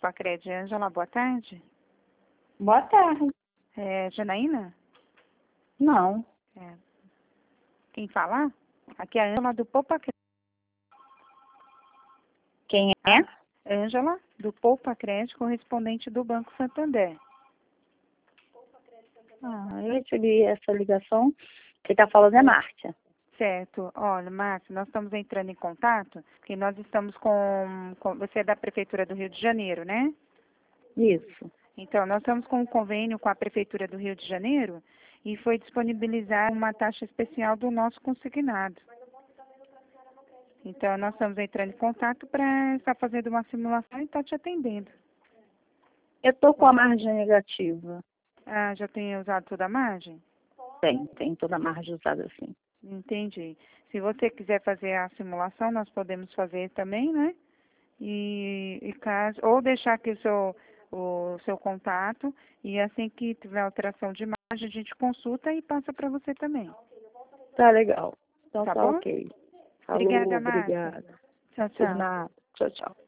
Pacred. Ângela, boa tarde. Boa tarde. Janaína? Não. Quem fala? Aqui é a Ângela do Poupacred. Quem é? Ângela, do Poupacred, correspondente do Banco Santander. Eu recebi essa ligação. Quem está falando é Márcia. Certo. Olha, Márcia, nós estamos entrando em contato, porque nós estamos com... Você é da Prefeitura do Rio de Janeiro, né? Isso. Então, nós estamos com um convênio com a Prefeitura do Rio de Janeiro e foi disponibilizar uma taxa especial do nosso consignado. Então, nós estamos entrando em contato para estar fazendo uma simulação e estar te atendendo. Eu estou com a margem negativa. Já tem usado toda a margem? Tem toda a margem usada sim. Entendi. Se você quiser fazer a simulação, nós podemos fazer também, né? Ou deixar aqui o seu contato e assim que tiver alteração de margem, a gente consulta e passa para você também. Tá legal. Então Tá tá bom? ok. Obrigada, Falou, Márcia. obrigada. Tchau, Por tchau. nada. Tchau, tchau.